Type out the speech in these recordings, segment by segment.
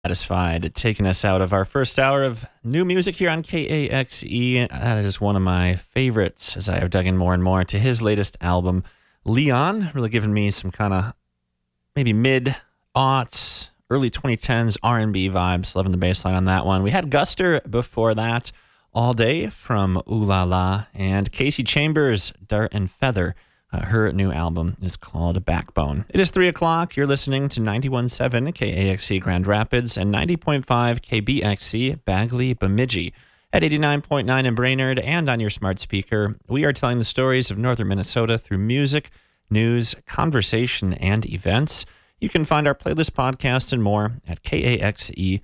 Satisfied, taking us out of our first hour of new music here on KAXE. That is one of my favorites as I have dug in more and more to his latest album, Leon. Really giving me some kind of maybe mid-aughts, early 2010s R&B vibes. Loving the bass line on that one. We had Guster before that, All Day from Ooh La La, and Casey Chambers, Dart and Feather. Her new album is called Backbone. It is 3 o'clock. You're listening to 91.7 KAXE Grand Rapids and 90.5 KBXE Bagley Bemidji. At 89.9 in Brainerd and on your smart speaker, we are telling the stories of northern Minnesota through music, news, conversation, and events. You can find our playlist, podcast, and more at kaxe.org.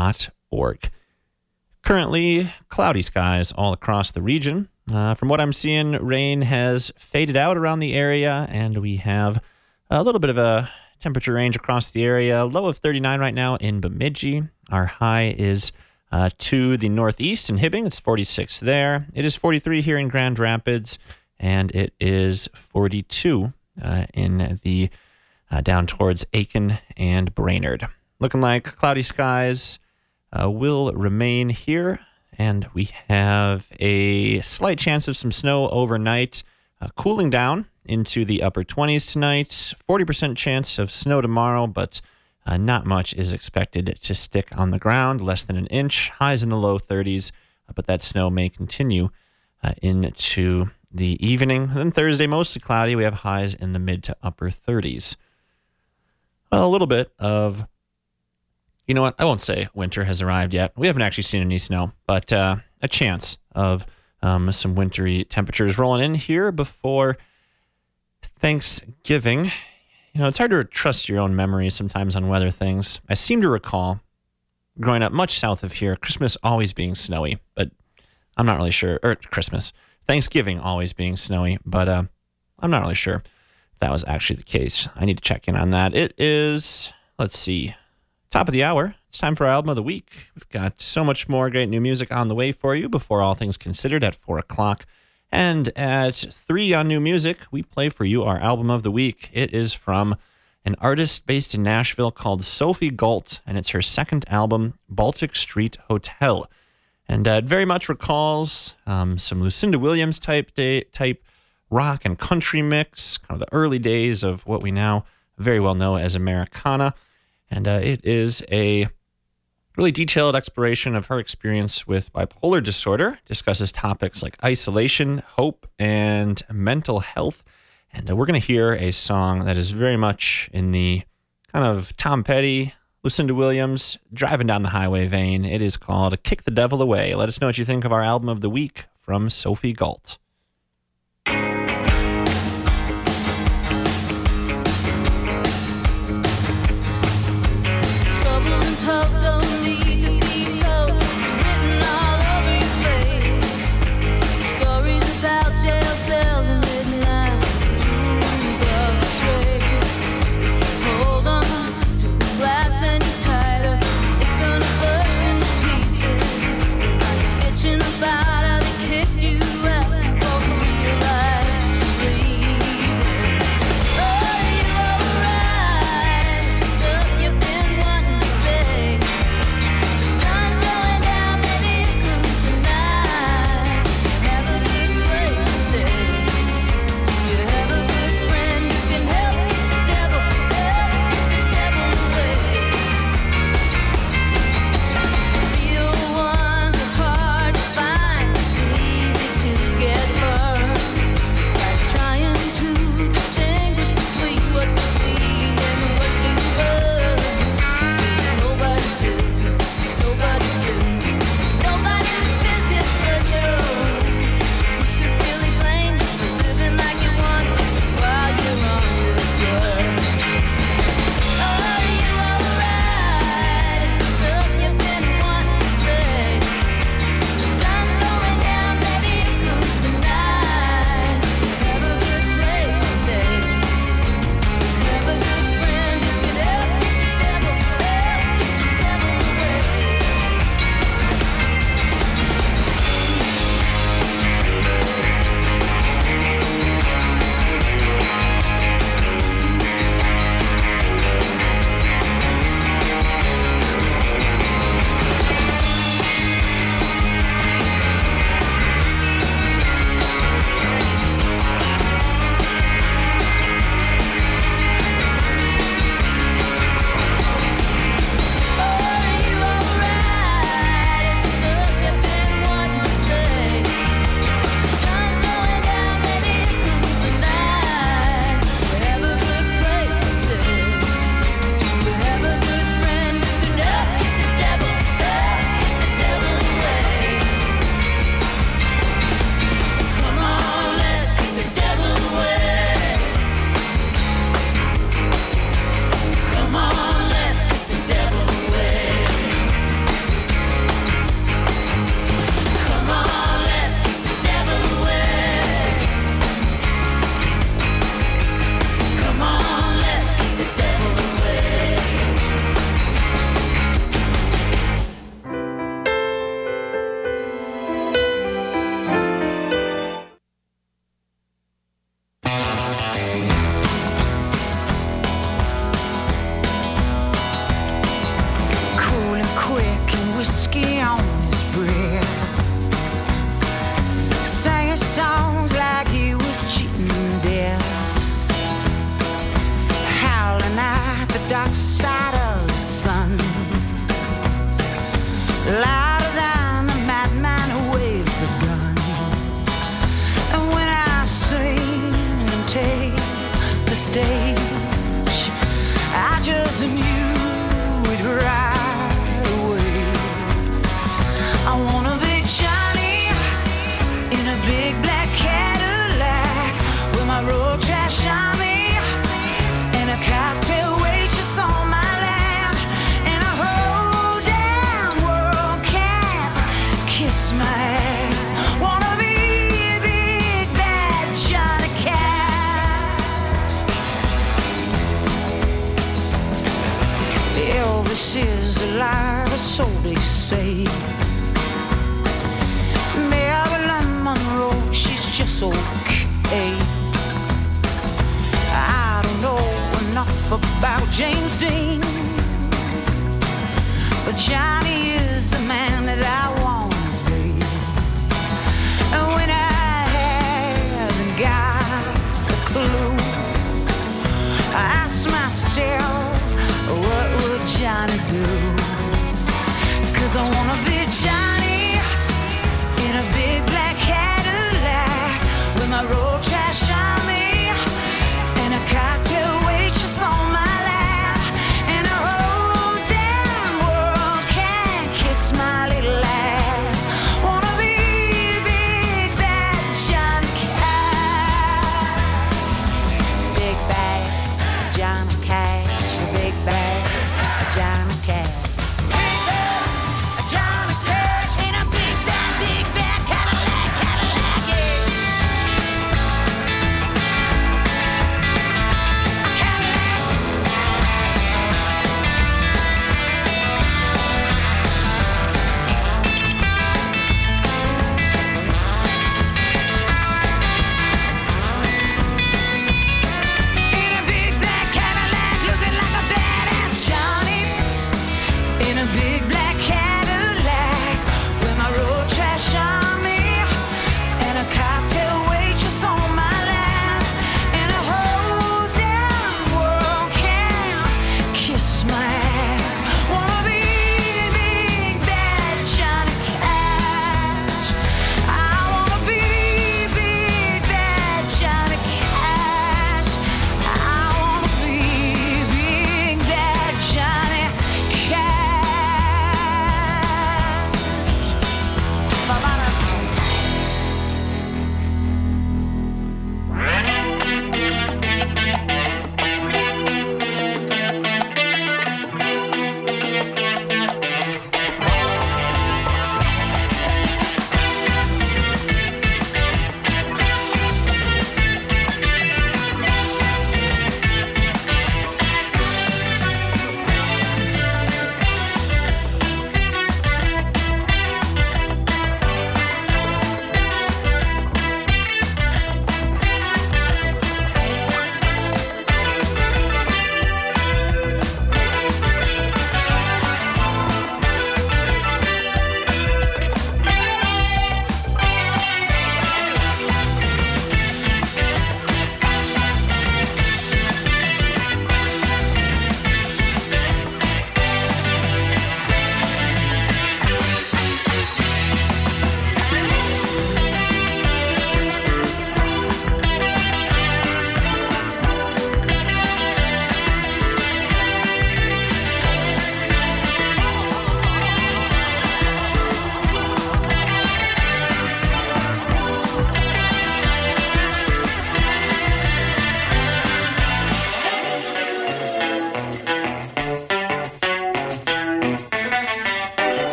Currently, cloudy skies all across the region. From what I'm seeing, rain has faded out around the area, and we have a little bit of a temperature range across the area. Low of 39 right now in Bemidji. Our high is to the northeast in Hibbing. It's 46 there. It is 43 here in Grand Rapids, and it is 42 in the down towards Aiken and Brainerd. Looking like cloudy skies will remain here. And we have a slight chance of some snow overnight, cooling down into the upper 20s tonight. 40% chance of snow tomorrow, but not much is expected to stick on the ground, less than an inch. Highs in the low 30s, but that snow may continue into the evening. And then Thursday, mostly cloudy. We have highs in the mid to upper 30s. Well, a little bit of... You know what? I won't say winter has arrived yet. We haven't actually seen any snow, but a chance of some wintry temperatures rolling in here before Thanksgiving. You know, it's hard to trust your own memories sometimes on weather things. I seem to recall growing up much south of here, Christmas always being snowy, but I'm not really sure. Or Thanksgiving always being snowy, but I'm not really sure if that was actually the case. I need to check in on that. It is, let's see, top of the hour. It's time for our album of the week. We've got so much more great new music on the way for you before All Things Considered at 4 o'clock. And at 3 on new music, we play for you our album of the week. It is from an artist based in Nashville called Sophie Galt, and it's her second album, Baltic Street Hotel. And it very much recalls some Lucinda Williams type rock and country mix, kind of the early days of what we now very well know as Americana. And it is a really detailed exploration of her experience with bipolar disorder, discusses topics like isolation, hope, and mental health. And we're going to hear a song that is very much in the kind of Tom Petty, Lucinda Williams, driving down the highway vein. It is called Kick the Devil Away. Let us know what you think of our album of the week from Sophie Galt. Don't need to be told. It's written all over your face. Stories about jail cells and midnight tools of the trade. If you hold on to the glass and you tighter, it's gonna burst into pieces. Now you're bitching about how they kicked you out. on his breath, singing songs like he was cheating death, howling at the dark side of the sun, louder than a madman who waves a gun. And when I sing and take the stage, I just knew it right away. I wanna be Johnny in a big black Cadillac with my road trash on me and a cocktail waitress on my lap, and a whole damn world can't kiss my ass. Wanna be a big bad Johnny Cash. Elvis is alive, so they say. Marilyn Monroe, she's just okay. I don't know enough about James Dean, but Johnny is the man that I want to be. And when I haven't got a clue, I ask myself, what would Johnny do? 'Cause I wanna be Johnny in a big black Cadillac with my road trash on me and a cocktail waitress on my lap, and a whole damn world can't kiss my little ass. Wanna be big bad Johnny Cash, big bad Johnny Cash, big bad Johnny Cash. Big bad Johnny Cash in a big bad Cadillac, Cadillac, yeah. In a big black Cadillac, looking like a badass Johnny. In a big black Cadillac, with my road trash on me and a cocktail waitress on my lap, and a whole damn world can't kiss my ass. Wanna be big bad Johnny Cash. I wanna be big bad Johnny Cash. I wanna be big bad Johnny Cash.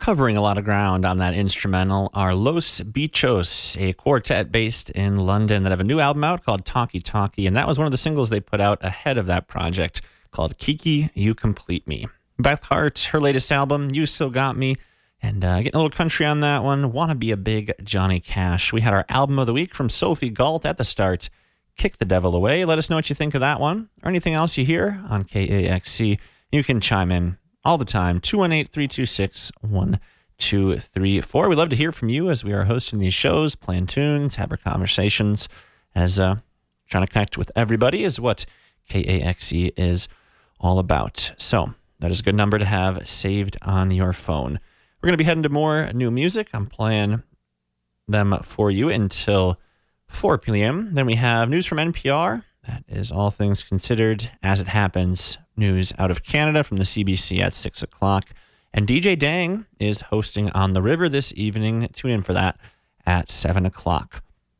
covering a lot of ground on that instrumental are Los Bichos, a quartet based in London that have a new album out called Talkie Talkie, and that was one of the singles they put out ahead of that project called Kiki, You Complete Me. Beth Hart, her latest album, You Still Got Me, and getting a little country on that one, Wanna Be a Big Johnny Cash. We had our album of the week from Sophie Galt at the start, Kick the Devil Away. Let us know what you think of that one or anything else you hear on KAXC. You can chime in all the time, 218-326-1234. We'd love to hear from you as we are hosting these shows, playing tunes, have our conversations, as trying to connect with everybody is what KAXC is all about. So that is a good number to have saved on your phone. We're going to be heading to more new music. I'm playing them for you until 4 p.m. Then we have news from NPR. That is All Things Considered As It Happens. News out of Canada from the CBC at 6 o'clock. And DJ Dang is hosting On the River this evening. Tune in for that at 7 o'clock.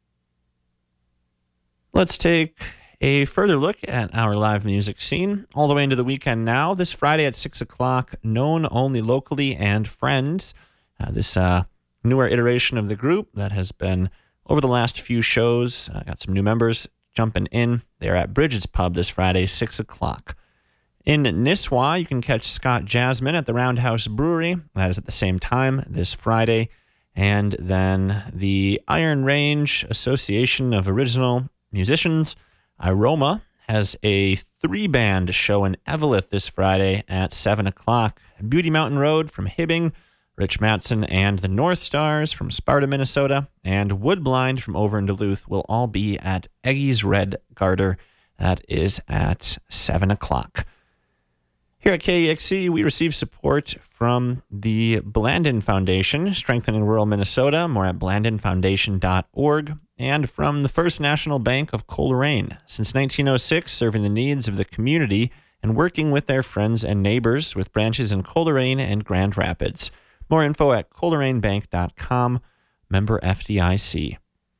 Let's take a further look at our live music scene all the way into the weekend now. This Friday at 6 o'clock, Known Only Locally and Friends. This newer iteration of the group that has been over the last few shows. Got some new members jumping in. They're at Bridget's Pub this Friday, 6 o'clock. In Nisswa, you can catch Scott Jasmine at the Roundhouse Brewery. That is at the same time this Friday. And then the Iron Range Association of Original Musicians, Iroma, has a 3-band show in Eveleth this Friday at 7 o'clock. Beauty Mountain Road from Hibbing, Rich Matson and the North Stars from Sparta, Minnesota, and Woodblind from over in Duluth will all be at Eggy's Red Garter. That is at 7 o'clock. Here at KEXC, we receive support from the Blandin Foundation, strengthening rural Minnesota, more at blandinfoundation.org, and from the First National Bank of Coleraine. Since 1906, serving the needs of the community and working with their friends and neighbors with branches in Coleraine and Grand Rapids. More info at colerainbank.com, member FDIC.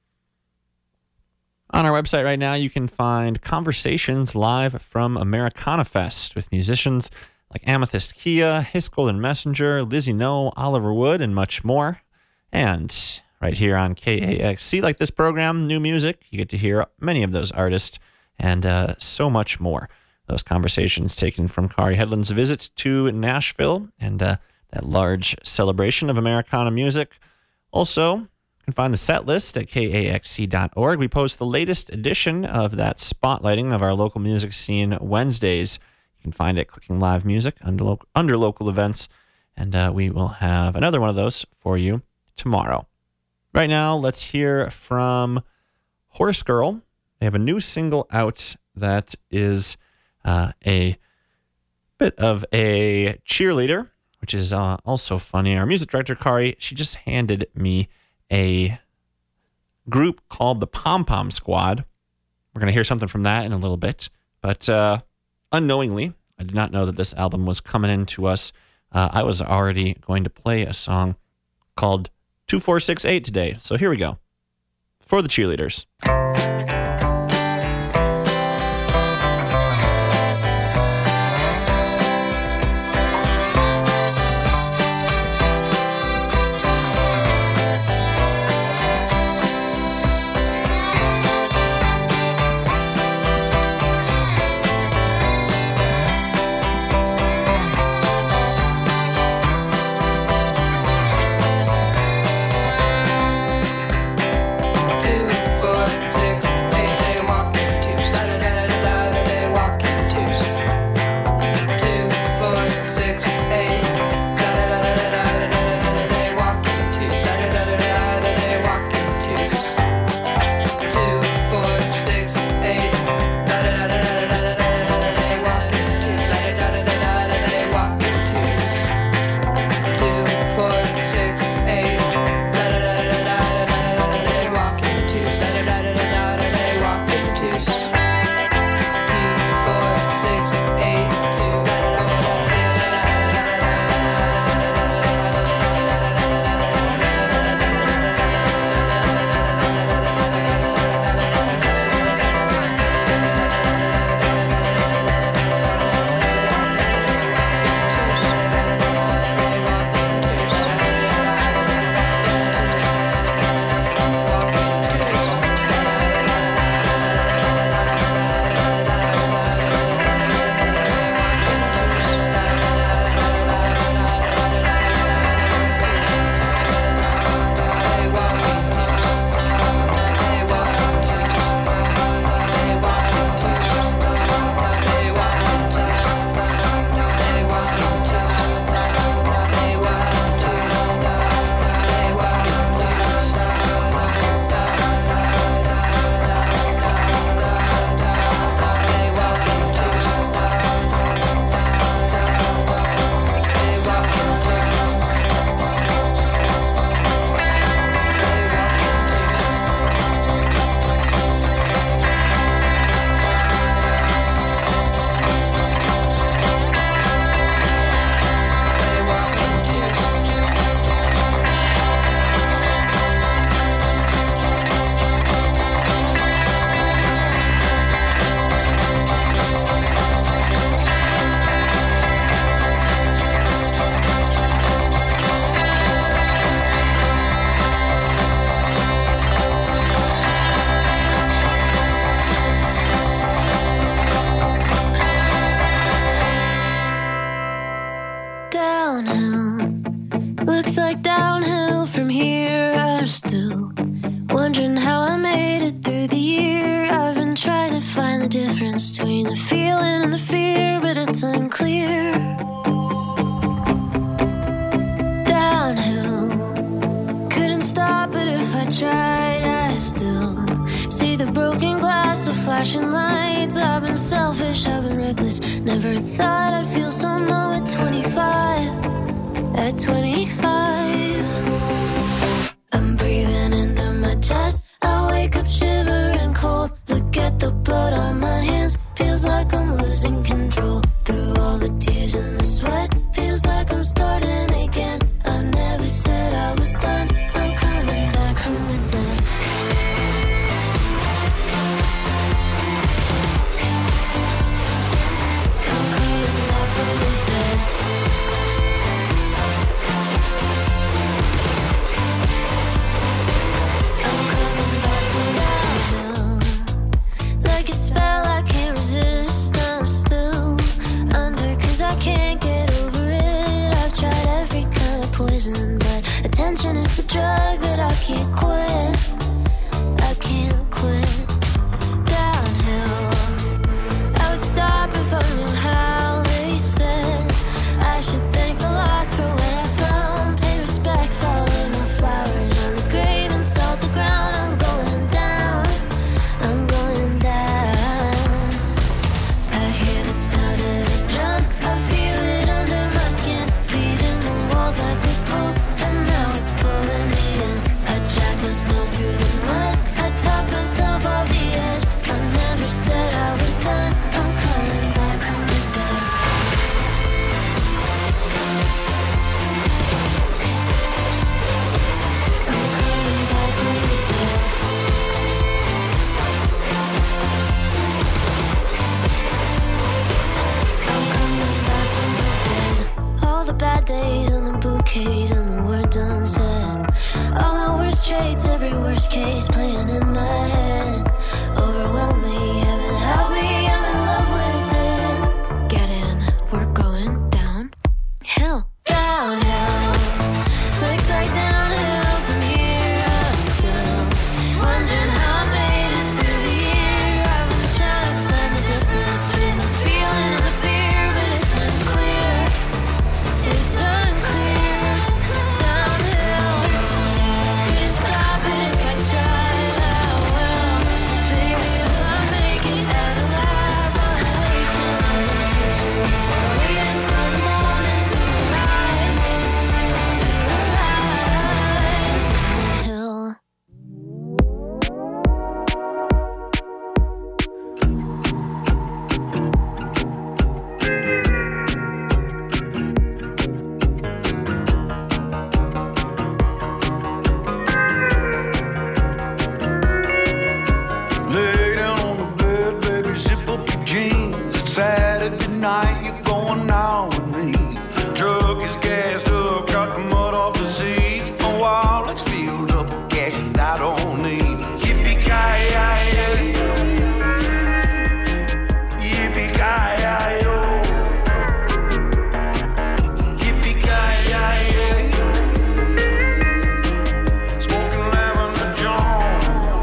On our website right now, you can find conversations live from Americana Fest with musicians like Amethyst Kia, Hiss Golden Messenger, Lizzie No, Oliver Wood, and much more. And right here on KAXC, like this program, new music, you get to hear many of those artists and so much more. Those conversations taken from Kari Headland's visit to Nashville and that large celebration of Americana music. Also, you can find the set list at kaxc.org. We post the latest edition of that spotlighting of our local music scene Wednesdays. You can find it clicking live music under local events, and we will have another one of those for you tomorrow. Right now, let's hear from Horse Girl. They have a new single out that is a bit of a cheerleader, which is also funny. Our music director, Kari, she just handed me a group called the Pom Pom Squad. We're going to hear something from that in a little bit. But unknowingly, I did not know that this album was coming into us. I was already going to play a song called 2468 today. So here we go. For the cheerleaders. Two, four, distance between the feeling and the fear, but it's unclear. Downhill, couldn't stop it if I tried. I still see the broken glass of flashing lights. I've been selfish, I've been reckless. Never thought I'd feel so numb at 25. At 25, I'm breathing into my chest. I wake up shivering cold. Look at the blood on my hands. Feels like I'm losing control. Through all the tears and the sweat, feels like I'm starting again. I never said I was done. I'm coming back from the dead. I'm coming back from the dead. I'm coming back from downhill. Like a spell I can't resist. I'm still under, 'cause I can't get over it. I've tried every kind of poison, but attention is the drug that I can't quit. I can't quit. Downhill, I would stop if I knew how. They said I should thank the lost for what I found. Pay respects, all of my flowers on the grave and salt the ground. I'm going down, I'm going down. I hear the sound of the drums, I feel it under my skin, beating the walls like the poles, and now it's pulling me in. I dragged myself through the mud, I talked myself off the edge. I never said I was done. I'm coming back from the dead. I'm coming back from the dead. I'm coming back from the dead. All the bad days and the bouquets and the words unsaid. All my worst traits, every worst case playing in my head. Overwhelm me, heaven help me, I'm in love with it. Get in, we're going down. Hill, downhill. Looks like downhill from here. I'm still wondering how I made it through the year. I've been trying to find the difference between the feeling and the fear, but it's unclear. It's unclear. Downhill, couldn't stop it if I tried. I will, baby, if I make it out alive. I'm waking on occasion, waiting for the moment to arrive. Downhill. Lay down on the bed, baby, zip up your jeans. It's Saturday night, you're going out with me. Truck is gassed up, got the mud off the seats. My wallet's filled up with cash that I don't need. Yippee-ki-yay, yippee-ki-yay-oh. Yippee-ki-yay, smoking lavender John.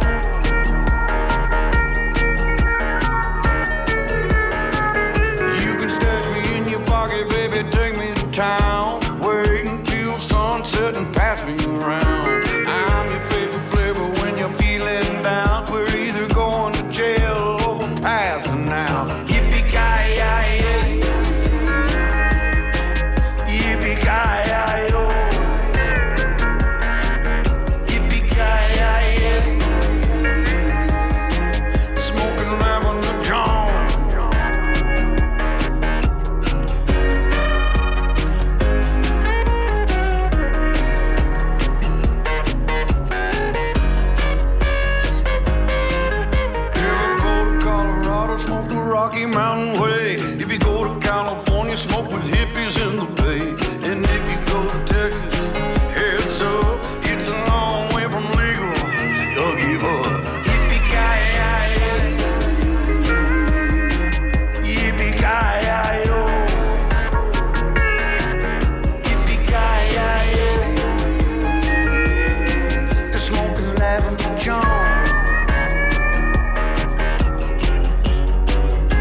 You can stash me in your pocket, baby, take me to town. Wait until sunset and pass me around. I'm your favorite flavor when you're feeling down. We're either going to jail or we're passing out. Yippee-ki-yay, yippee-ki-yay-oh. Yippee-ki-yay, smoking lavender John. Smoke the Rocky Mountain Way. If you go to California, smoke with hippies in the Bay. And if you go to Texas, heads up, it's a long way from legal. You'll give up. Yippee-ki-yay, yippee-ki-yay-oh. Yippee-ki-yay, they're smoking lavender John.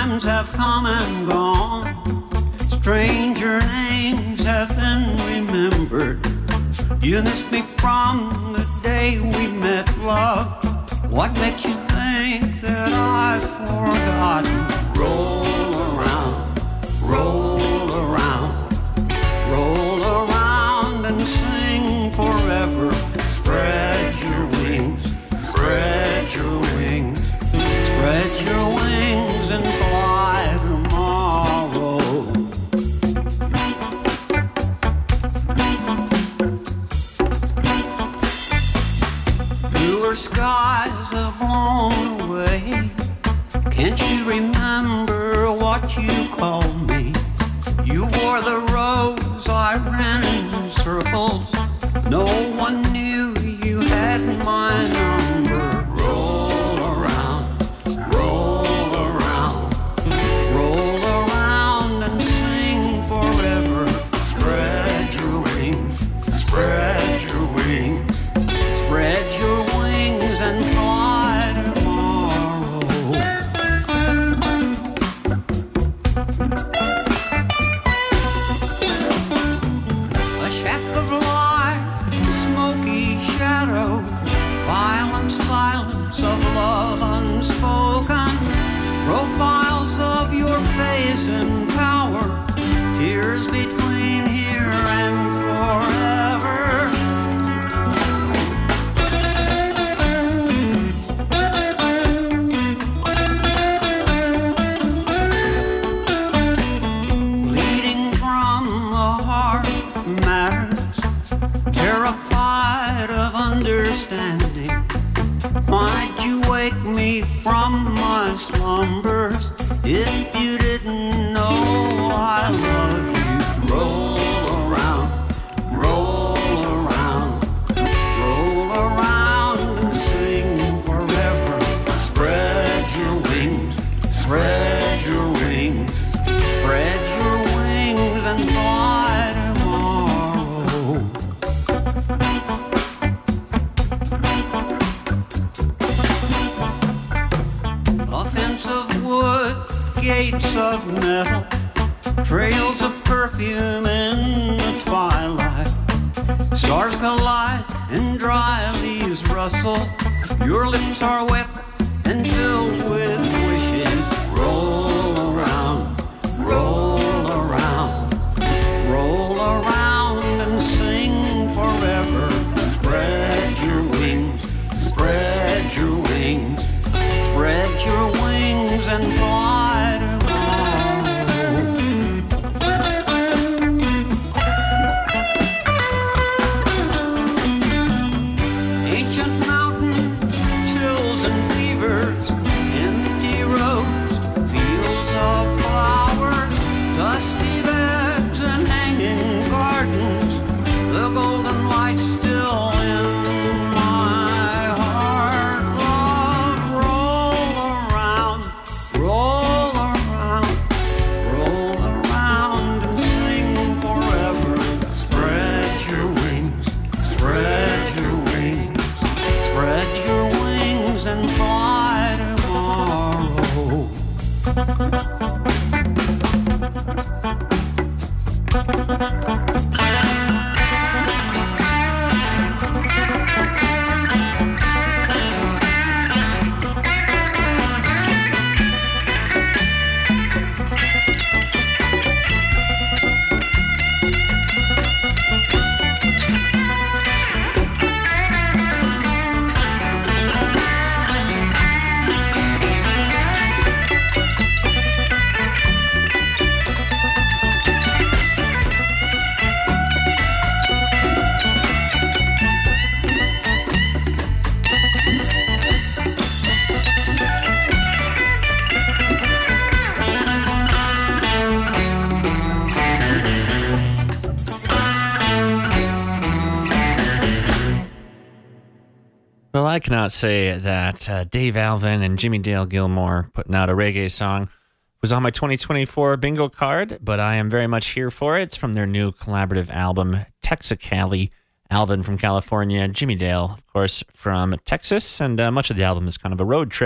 times have come and gone. Stranger names have been remembered. You missed me from the day we met, love. What makes you think that I've forgotten? Roll around, roll around, roll around and sing forever. Spread your wings, spread your wings, spread your wings and fly tomorrow. Bluer skies have blown away. Can't you remember what you called me? You wore the rose, I ran in circles. No one knew you had my number. Roll around, roll around, roll around and sing forever. Spread your wings, spread your wings, spread your wings and fly tomorrow. A shaft of light, smoky shadow, violent silence of love unspoken, profiles of your face in power, tears between here and forever. Bleeding from the heart matters, terrified of understanding. Why'd you wake me from my slumbers if you didn't know I love you? Roll around, roll around, roll around and sing forever. Spread your wings, spread your wings, spread your wings and fly tomorrow. A fence of wood, gates of metal, trails of perfume in the twilight. Stars collide and dry leaves rustle. Your lips are wet and filled with wishes. Roll around, roll around, roll around and sing forever. Spread your wings, spread your wings, spread your wings and fly tomorrow. Ancient mountains, chills and fevers, empty roads, fields of flowers, dusty beds and hanging gardens, the golden light still in my heart. Love, roll around, roll around and sing forever. Spread your wings, spread your wings, spread your wings and fly tomorrow. Well, I cannot say that Dave Alvin and Jimmy Dale Gilmore putting out a reggae song was on my 2024 bingo card, but I am very much here for it. It's from their new collaborative album, Texicali. Alvin from California, Jimmy Dale, of course, from Texas, and much of the album is kind of a road trip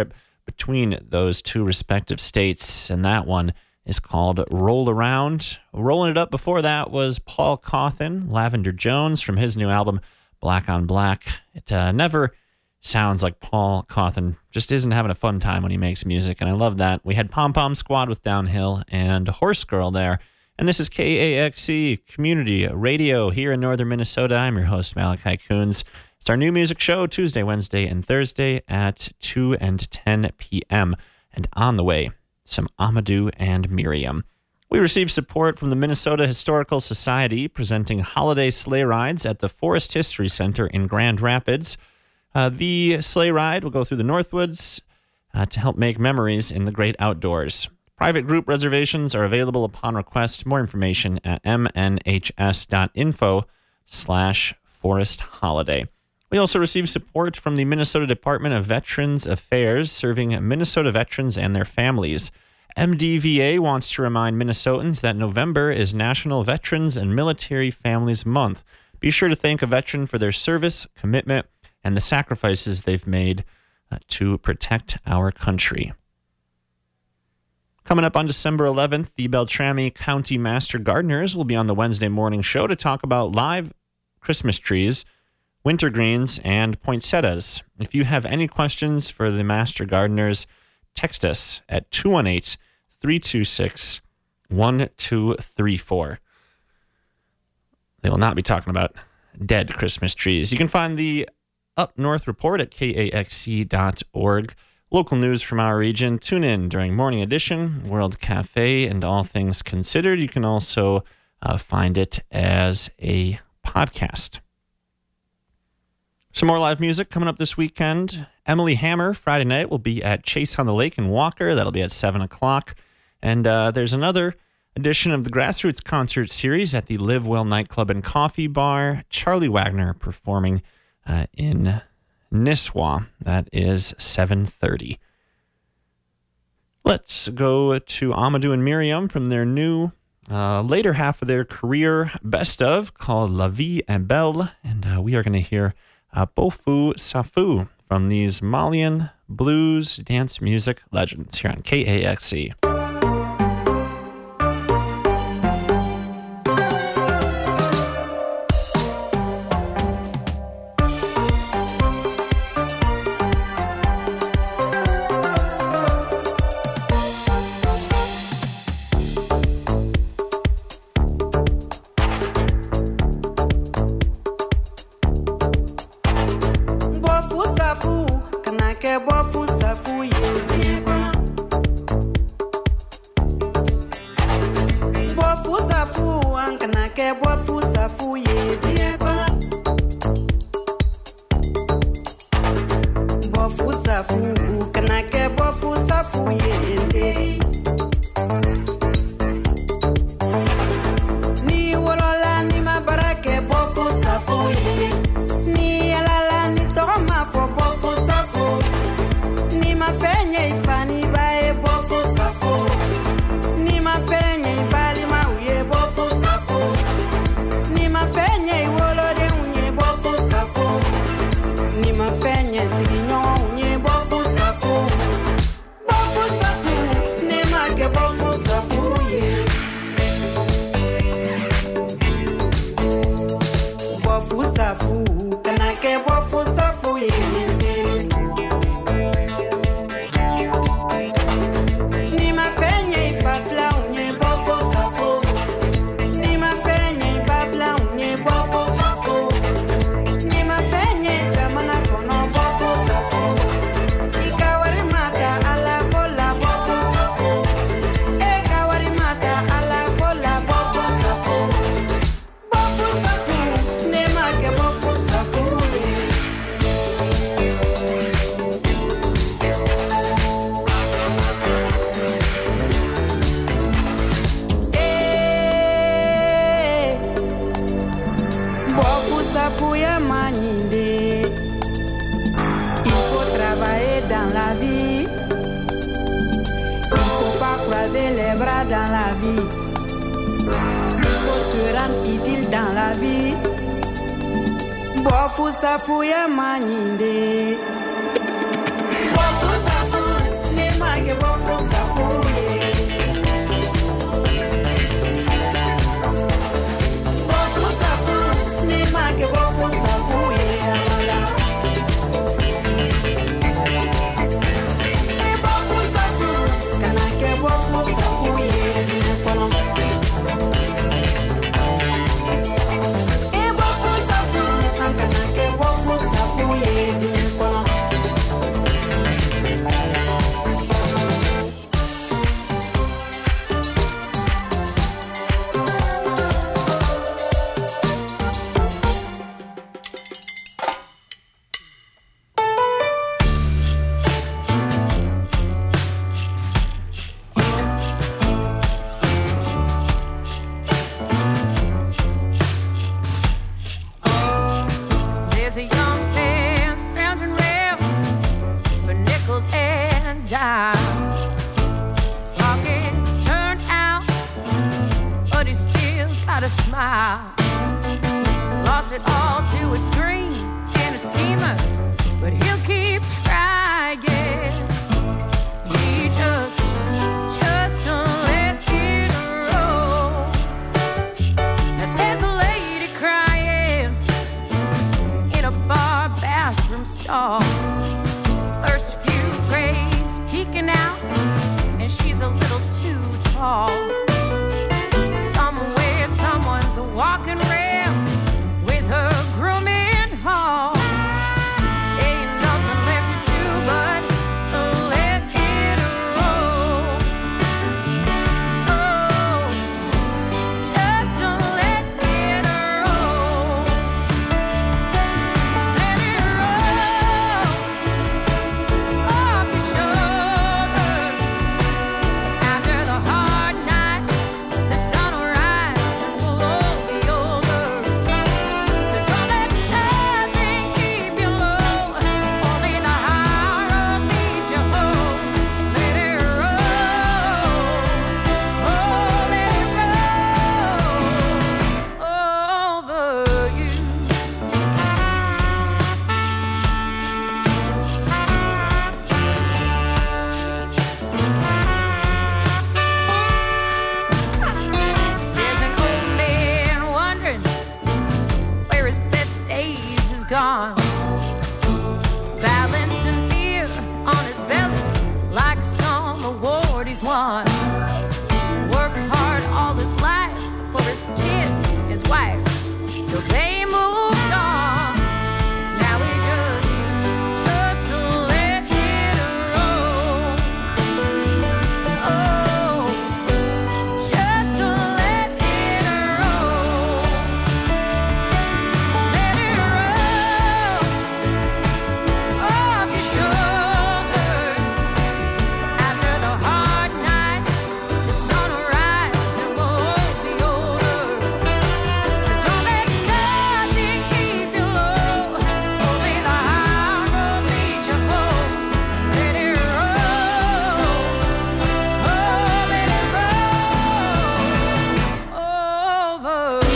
between those two respective states, and that one is called Roll Around. Rolling it up before that was Paul Cawthon, Lavender Jones, from his new album, Black on Black. It never sounds like Paul Cawthon just isn't having a fun time when he makes music, and I love that. We had Pom Pom Squad with Downhill and Horse Girl there, and this is KAXE Community Radio here in northern Minnesota. I'm your host, Malachi Coons. It's our new music show, Tuesday, Wednesday, and Thursday at 2 and 10 p.m., and on the way, some Amadou and Miriam. We received support from the Minnesota Historical Society, presenting holiday sleigh rides at the Forest History Center in Grand Rapids. The sleigh ride will go through the Northwoods to help make memories in the great outdoors. Private group reservations are available upon request. More information at mnhs.info/Forest Holiday. We also received support from the Minnesota Department of Veterans Affairs, serving Minnesota veterans and their families. MDVA wants to remind Minnesotans that November is National Veterans and Military Families Month. Be sure to thank a veteran for their service, commitment, and the sacrifices they've made to protect our country. Coming up on December 11th, the Beltrami County Master Gardeners will be on the Wednesday morning show to talk about live Christmas trees, wintergreens, and poinsettias. If you have any questions for the Master Gardeners, text us at 218-326-1234. They will not be talking about dead Christmas trees. You can find the Up North report at kaxe.org. Local news from our region. Tune in during Morning Edition, World Cafe, and All Things Considered. You can also find it as a podcast. Some more live music coming up this weekend. Emily Hammer, Friday night, will be at Chase on the Lake in Walker. That'll be at 7 o'clock. And there's another edition of the Grassroots Concert Series at the Live Well Nightclub and Coffee Bar. Charlie Wagner performing in Nisswa. That is 7:30. Let's go to Amadou and Miriam from their new later half of their career best of called La Vie est Belle. And we are going to hear Bofu Safu from these Malian blues dance music legends here on KAXE. Dans la vie, il faut se rendre utile dans la vie. Bofu safu ya maninde. Bofu safu. dime. Pockets turned out, but he still got a smile. Lost it all to a dream and a schemer, but he'll keep trying. He just don't let it roll. Now there's a lady crying in a bar bathroom stall. First few grays peeking out, and she's a little too tall. Somewhere someone's walking around with her grooming haul. Ain't nothing left to do but let it roll. Oh, just don't let it roll. Let it roll off your shoulder. After the hard night, the sun will rise and we'll all be older. So don't let nothing keep you low. Only the high road leads you home. Let it roll. Oh, let it roll over you. There's an old man wondering where his best days is gone. Balancing beer on his belly like some award he's won. Worked hard all his life for his kids, his wife, till they moved on. Now he just let it roll. Oh, just let it roll. Let it roll off your shoulder. After the hard night, the sun will rise and we'll all be older. So don't let nothing keep you low. Only the high road leads you home. Let it roll. Oh, let it roll over you.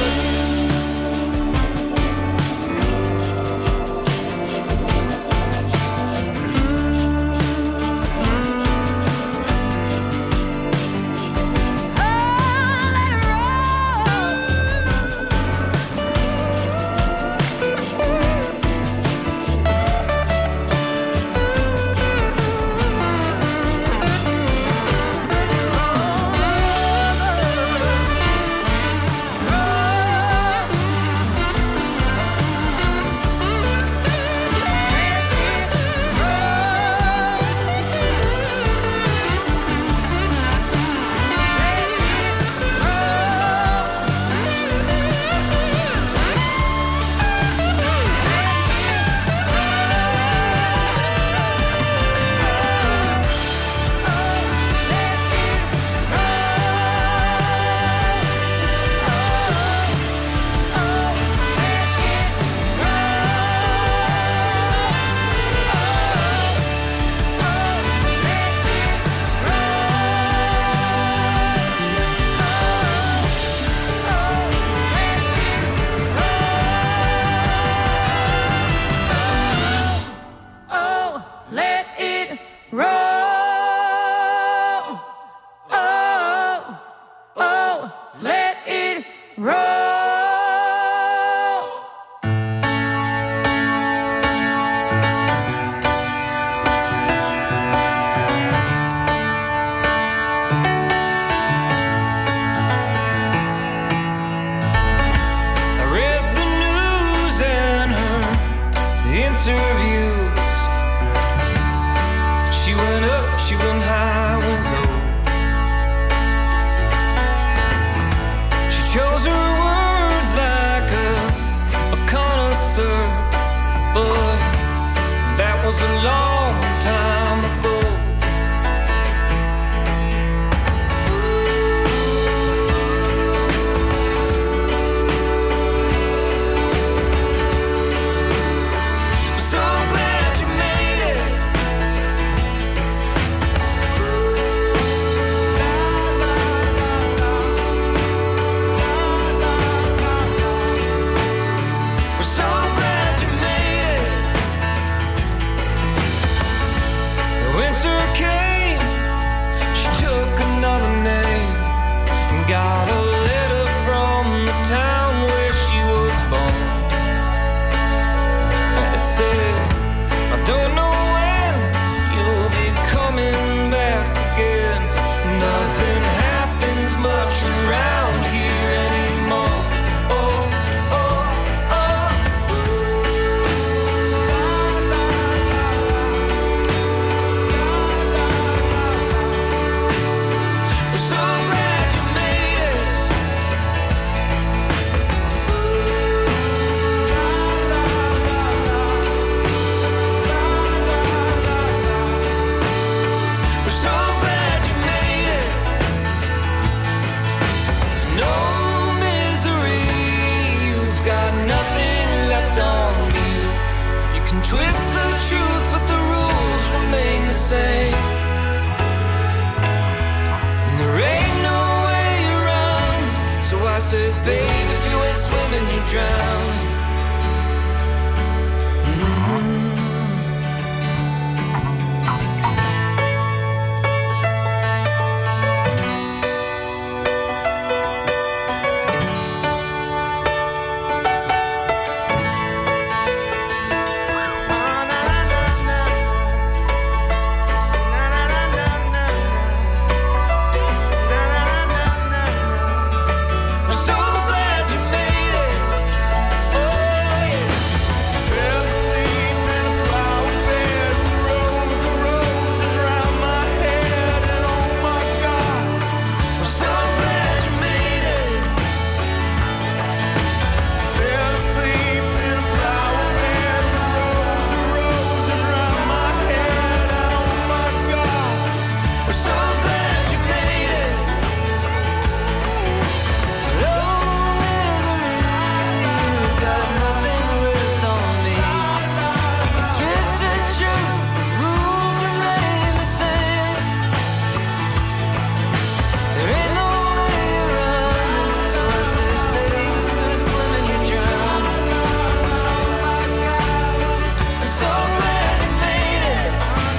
Oh, let it Oh, let it roll. Oh, oh, let it roll. I read the news and her interviews. She went up, she went high, went low. She chose her words like a connoisseur, but that was a long time ago. So glad you made it. Don't know when you'll be coming back again. Nothing happens much around here anymore. Oh, oh, oh. We're so glad you made it. We're so glad you made it. No misery, you've got nothing left on you. You can twist the truth, but the rules remain the same. And there ain't no way around this. So I said, babe, if you ain't swimming, you drown. I'm so glad you made it. Oh, yeah. Fell asleep in a flower bed with roses around my head, and oh my God, I'm so glad you made it. fell asleep in a flower bed with roses around my head, and oh my God, I'm so glad you made it. No misery, you've got nothing left on me. Twisted truth, rules remain the same. There ain't no way around it. So I said, babe, if you're swimming, you drown. I'm so glad you made it.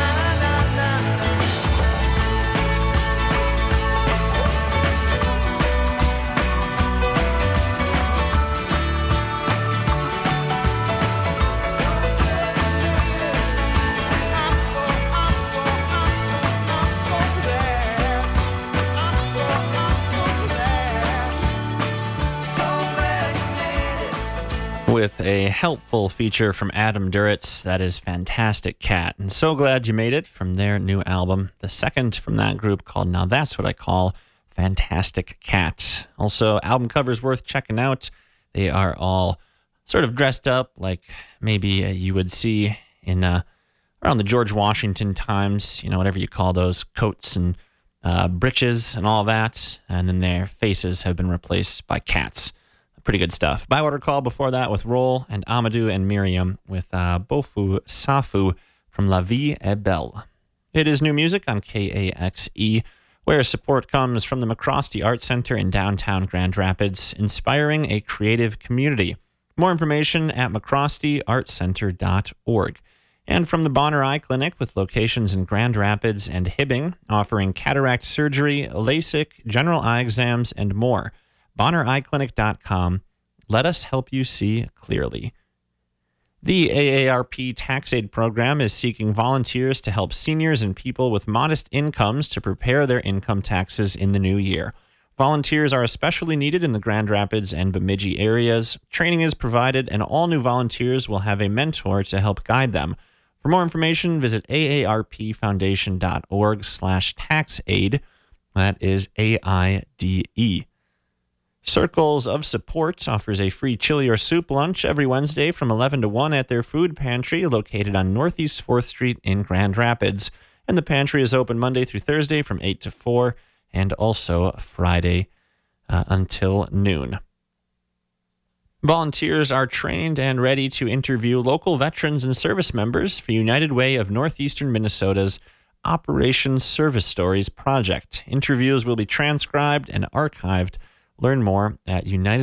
With a helpful feature from Adam Duritz, that is Fantastic Cat. And so glad you made it from their new album, the second from that group called Now That's What I Call Fantastic Cat. Also, album covers worth checking out. They are all sort of dressed up like maybe you would see in around the George Washington times, you know, whatever you call those coats and breeches and all that. And then their faces have been replaced by cats. Pretty good stuff. Bywater Call before that with Roll, and Amadou and Miriam with Bofu Safu from La Vie est Belle. It is new music on KAXE, where support comes from the McCrosty Art Center in downtown Grand Rapids, inspiring a creative community. More information at mccrostyartcenter.org. And from the Bonner Eye Clinic with locations in Grand Rapids and Hibbing, offering cataract surgery, LASIK, general eye exams, and more. BonnerEyeClinic.com. Let us help you see clearly. The AARP Tax Aid Program is seeking volunteers to help seniors and people with modest incomes to prepare their income taxes in the new year. Volunteers are especially needed in the Grand Rapids and Bemidji areas. Training is provided, and all new volunteers will have a mentor to help guide them. For more information, visit aarpfoundation.org/taxaid. That is AIDE. Circles of Support offers a free chili or soup lunch every Wednesday from 11 to 1 at their food pantry located on Northeast 4th Street in Grand Rapids. And the pantry is open Monday through Thursday from 8 to 4 and also Friday until noon. Volunteers are trained and ready to interview local veterans and service members for United Way of Northeastern Minnesota's Operation Service Stories project. Interviews will be transcribed and archived. Learn more at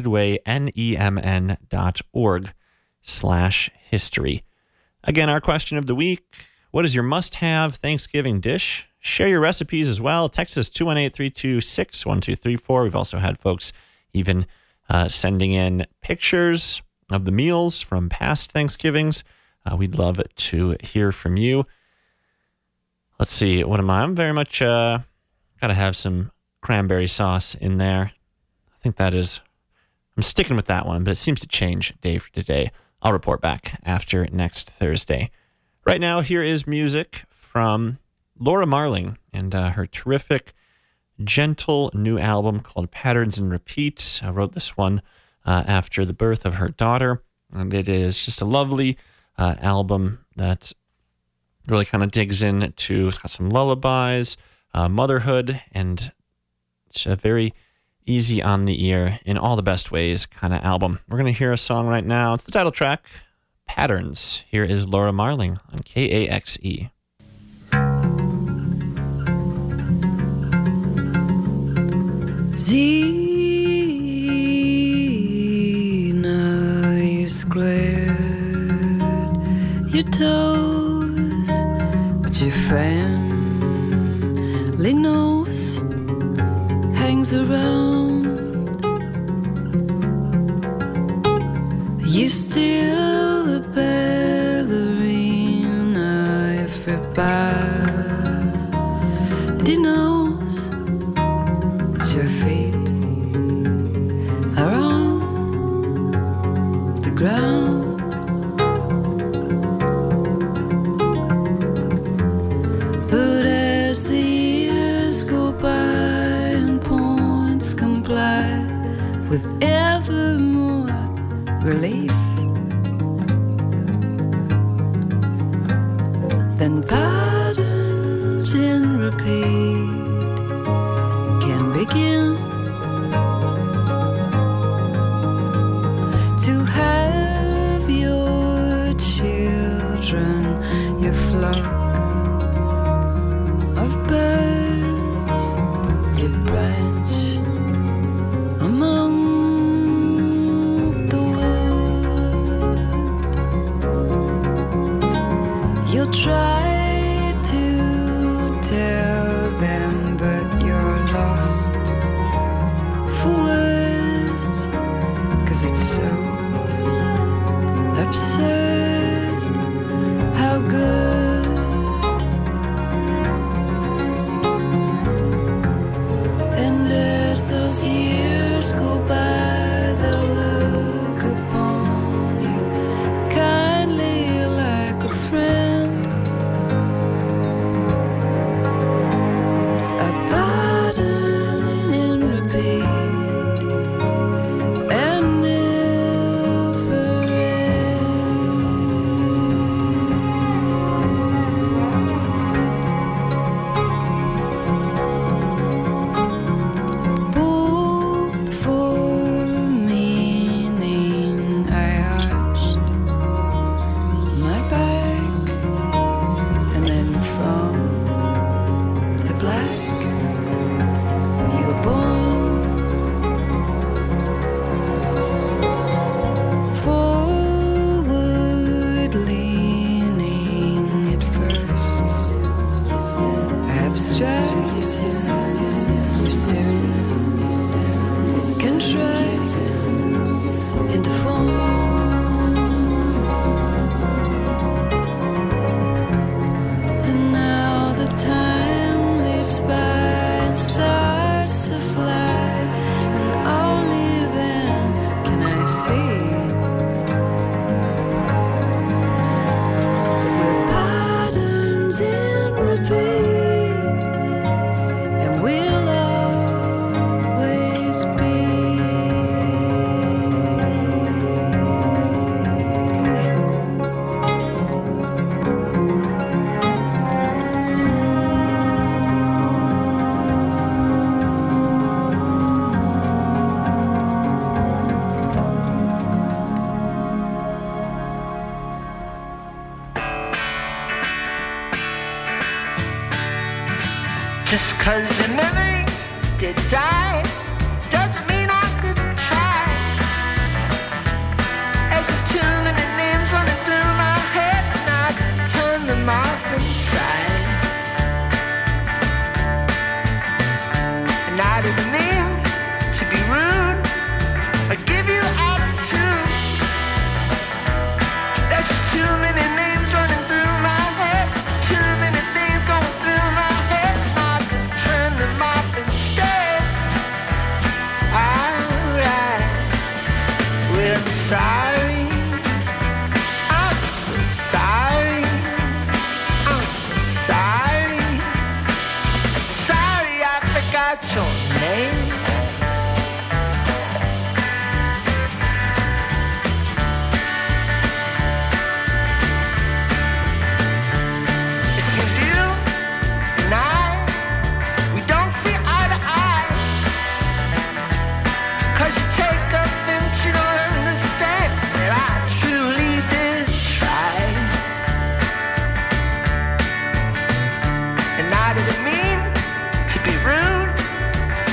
unitedwaynemn.org/history. Again, our question of the week, what is your must-have Thanksgiving dish? Share your recipes as well. Text us 218-326-1234. We've also had folks even sending in pictures of the meals from past Thanksgivings. We'd love to hear from you. Let's see, what am I? I'm very much got to have some cranberry sauce in there. I think that is, I'm sticking with that one, but it seems to change day for day. I'll report back after next Thursday. Right now, here is music from Laura Marling and her terrific, gentle new album called Patterns and Repeat. I wrote this one after the birth of her daughter, and it is just a lovely album that really kind of digs into, it's got some lullabies, motherhood, and it's a very easy on the ear in all the best ways kind of album. We're going to hear a song right now. It's the title track, Patterns. Here is Laura Marling on KAXE. Zena, you squared your toes, but your family nose hangs around. You still a ballerina, everybody knows that your feet are on the ground. But as the years go by and points comply with ever more relief, then patterns in repeat can begin to have your children, your flock of birds, your branch among the wood. You'll try to tell them, but you're lost for words, 'cause it's so absurd how good and as those years go by, they'll look upon you kindly like a friend, a pattern in repeat and never end. Pulled for meaning, I arched my back, and then from the black you were born. Forward leaning at first, abstract, you soon contract into form. And now the time leaps by and starts to fly, and only then can I see that we're patterns in repeat, and we'll always be. Just 'cause your memory did die doesn't mean I didn't try. There's just too many names running through my head, and I turn them off inside. And I didn't mean to be rude or give you attitude. There's just too many names what's your name? It seems you and I, we don't see eye to eye. 'Cause you take offense, you don't understand that I truly did try. And I didn't mean to be rude.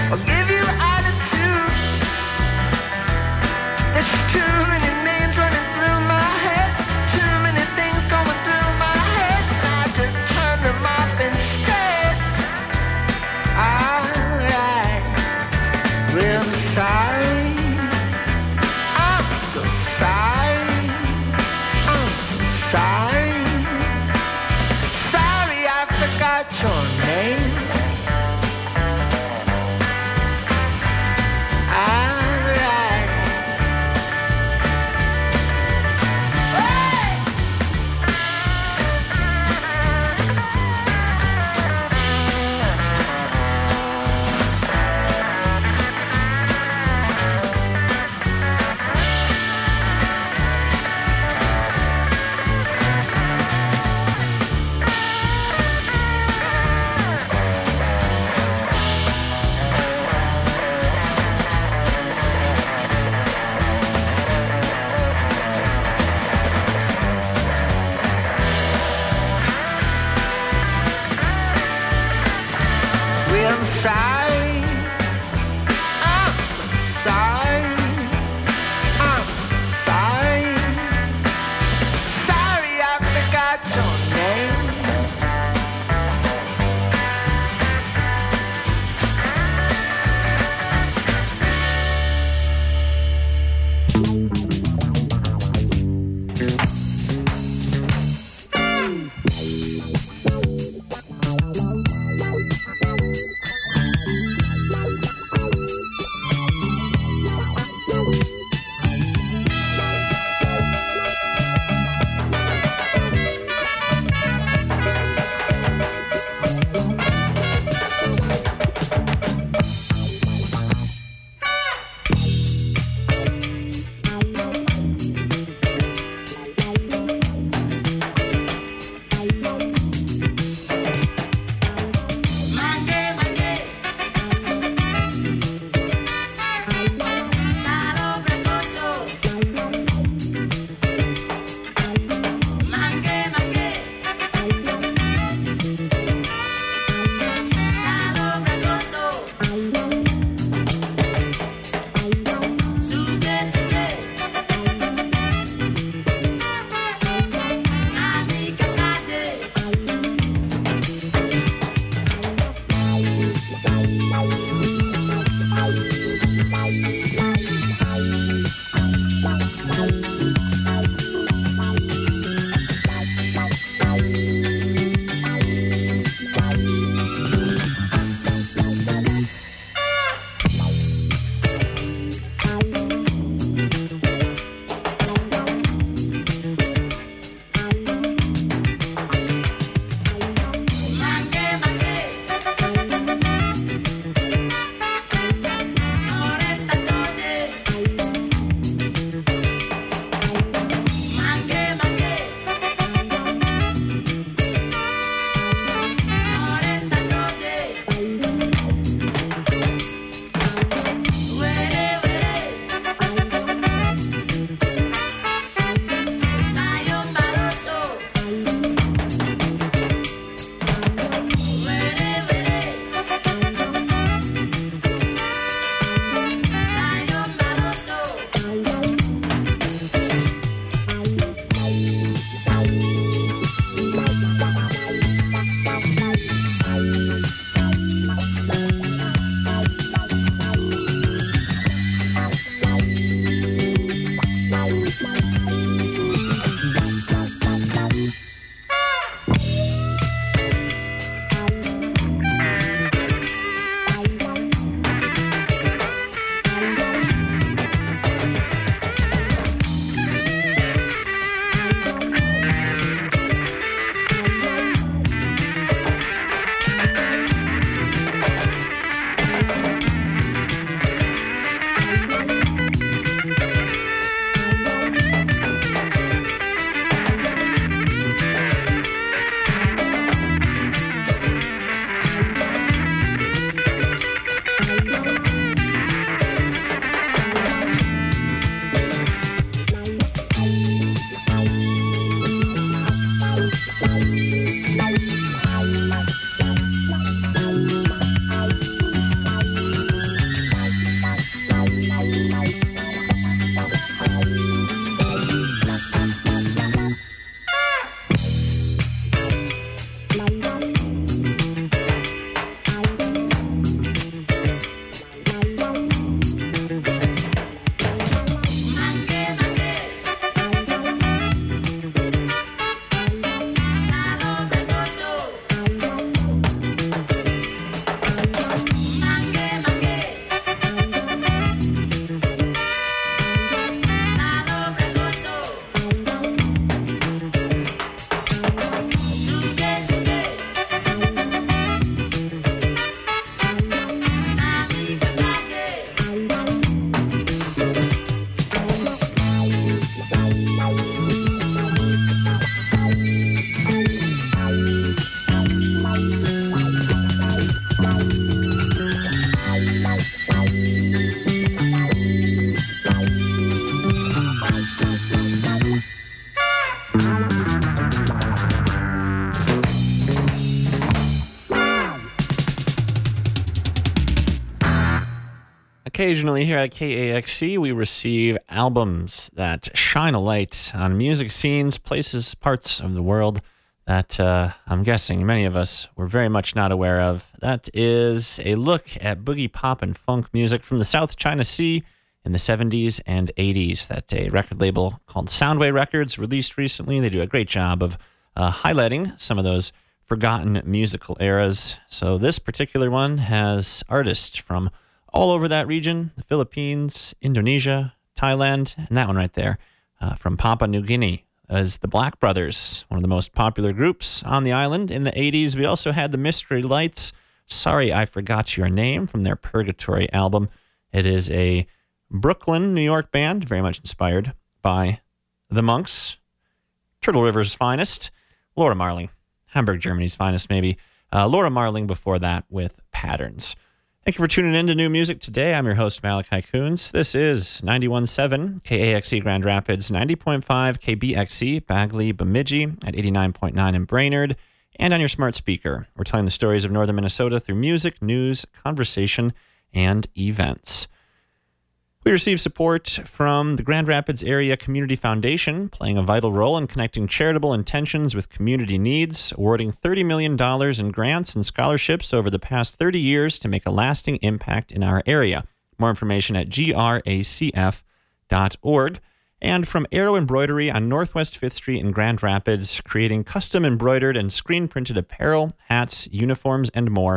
Occasionally here at KAXC, we receive albums that shine a light on music scenes, places, parts of the world that I'm guessing many of us were very much not aware of. That is a look at boogie pop and funk music from the South China Sea in the 70s and 80s that a record label called Soundway Records released recently. They do a great job of highlighting some of those forgotten musical eras. So this particular one has artists from all over that region, the Philippines, Indonesia, Thailand, and that one right there from Papua New Guinea is the Black Brothers, one of the most popular groups on the island in the 80s. We also had the Mystery Lights, Sorry I Forgot Your Name, from their Purgatory album. It is a Brooklyn, New York band, very much inspired by the Monks. Turtle River's finest, Laura Marling. Hamburg, Germany's finest, maybe. Laura Marling before that with Patterns. Thank you for tuning in to New Music Today. I'm your host, Malachi Coons. This is 91.7 KAXC Grand Rapids, 90.5 KBXC Bagley Bemidji at 89.9 in Brainerd, and on your smart speaker. We're telling the stories of northern Minnesota through music, news, conversation, and events. We receive support from the Grand Rapids Area Community Foundation, playing a vital role in connecting charitable intentions with community needs, awarding $30 million in grants and scholarships over the past 30 years to make a lasting impact in our area. More information at gracf.org. And from Arrow Embroidery on Northwest 5th Street in Grand Rapids, creating custom embroidered and screen printed apparel, hats, uniforms, and more.